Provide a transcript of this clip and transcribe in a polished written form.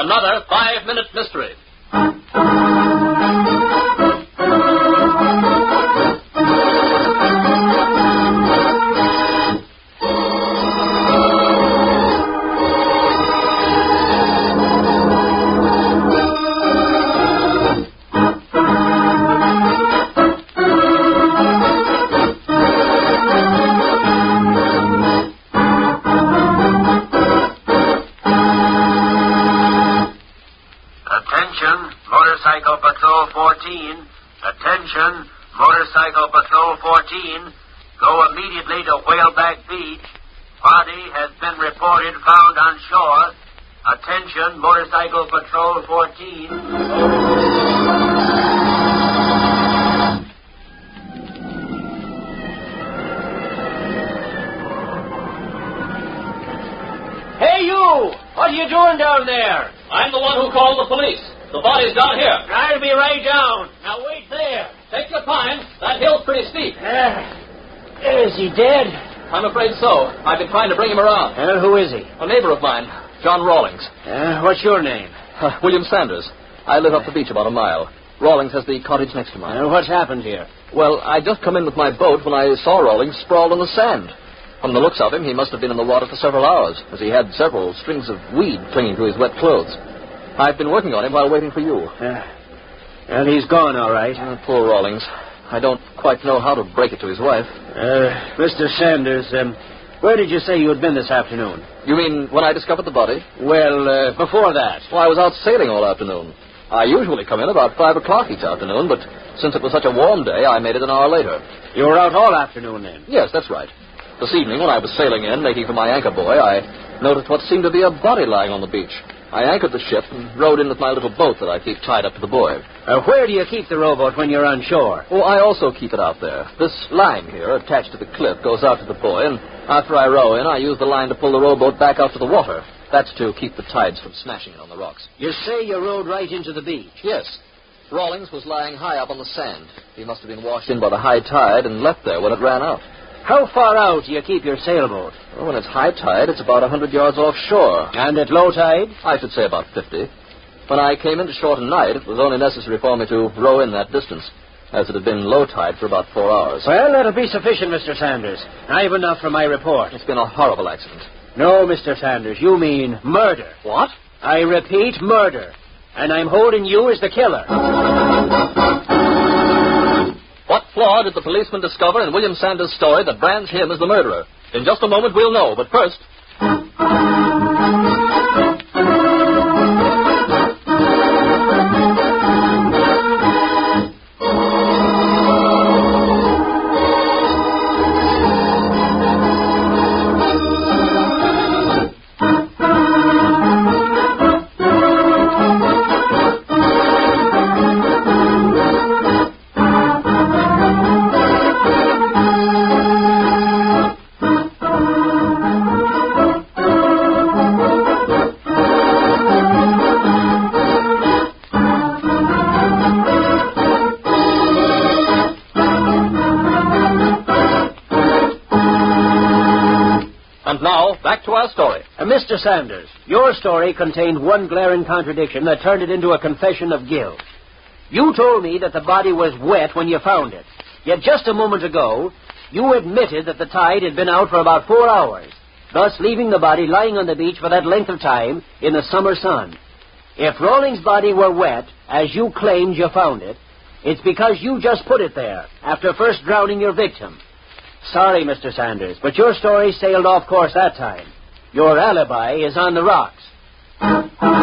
another 5-minute mystery. Motorcycle Patrol 14. Attention, Motorcycle Patrol 14. Go immediately to Whaleback Beach. Body has been reported found on shore. Attention, Motorcycle Patrol 14. Hey, you! What are you doing down there? I'm the one who called the police. The body's down here. I'll be right down. Now, wait there. Take your time. That hill's pretty steep. Is he dead? I'm afraid so. I've been trying to bring him around. Who is he? A neighbor of mine, John Rawlings. What's your name? William Sanders. I live up the beach about a mile. Rawlings has the cottage next to mine. What's happened here? Well, I just come in with my boat when I saw Rawlings sprawled on the sand. From the looks of him, he must have been in the water for several hours, as he had several strings of weed clinging to his wet clothes. I've been working on him while waiting for you. Well, he's gone, all right. Poor Rawlings. I don't quite know how to break it to his wife. Mr. Sanders, where did you say you had been this afternoon? You mean when I discovered the body? Well, before that. Well, I was out sailing all afternoon. I usually come in about 5 o'clock each afternoon, but since it was such a warm day, I made it an hour later. You were out all afternoon, then? Yes, that's right. This evening, when I was sailing in, making for my anchor buoy, I noticed what seemed to be a body lying on the beach. I anchored the ship and rowed in with my little boat that I keep tied up to the buoy. Where do you keep the rowboat when you're on shore? Oh, I also keep it out there. This line here, attached to the cliff, goes out to the buoy, and after I row in, I use the line to pull the rowboat back out to the water. That's to keep the tides from smashing it on the rocks. You say you rowed right into the beach? Yes. Rawlings was lying high up on the sand. He must have been washed in by the high tide and left there when it ran out. How far out do you keep your sailboat? Well, when it's high tide, it's about 100 yards offshore. And at low tide? I should say about 50. When I came into shore tonight, it was only necessary for me to row in that distance, as it had been low tide for about 4 hours. Well, that'll be sufficient, Mr. Sanders. I've enough for my report. It's been a horrible accident. No, Mr. Sanders, you mean murder. What? I repeat, murder. And I'm holding you as the killer. What flaw did the policeman discover in William Sanders' story that brands him as the murderer? In just a moment, we'll know, but first... And now, back to our story. Mr. Sanders, your story contained one glaring contradiction that turned it into a confession of guilt. You told me that the body was wet when you found it. Yet just a moment ago, you admitted that the tide had been out for about 4 hours, thus leaving the body lying on the beach for that length of time in the summer sun. If Rawlings' body were wet, as you claimed you found it, it's because you just put it there after first drowning your victim. Sorry, Mr. Sanders, but your story sailed off course that time. Your alibi is on the rocks.